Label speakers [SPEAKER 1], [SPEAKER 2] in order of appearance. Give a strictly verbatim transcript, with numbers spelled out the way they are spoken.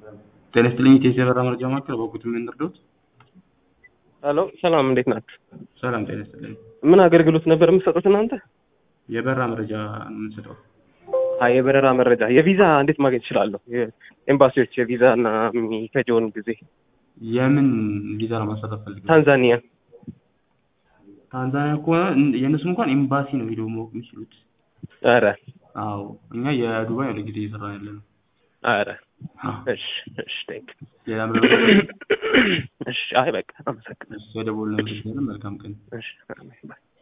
[SPEAKER 1] ጤና ይስጥልኝ የበራ መረጃ ማዕከል በወቅቱ ምን እንርዳዎት?
[SPEAKER 2] ሄሎ ሰላም እንዴት ናችሁ?
[SPEAKER 1] ሰላም ጤና ይስጥልኝ።
[SPEAKER 2] ምን አገልግሎት ነበር የምትሰጡት እናንተ?
[SPEAKER 1] የበራ መረጃ ነው የምንሰጠው።
[SPEAKER 2] አይ የበረራ መረጃ የቪዛ እንዴት ማግኘት እችላለሁ? የኤምባሲዎች የቪዛ እና የሚፈጀውን ጊዜ።
[SPEAKER 1] የምን ቪዛ ነው ማሳተፍ ፈልገው?
[SPEAKER 2] ታንዛኒያ
[SPEAKER 1] ታንዛኒያ እኮ የእነሱ እንኳን ኤምባሲ ነው ሄደው ማወቅ የሚችሉት።
[SPEAKER 2] ኧረ
[SPEAKER 1] አዎ እኛ የዱባይ ነው ለጊዜ እየሰራን ያለነው።
[SPEAKER 2] ኧረ እሺ እሺ ቴንክ
[SPEAKER 1] ሌላ ምንም
[SPEAKER 2] እሺ አይ በቃ አመሰግናለሁ።
[SPEAKER 1] ወደ ቦሌ ነው መልካም ቀን።
[SPEAKER 2] እሺ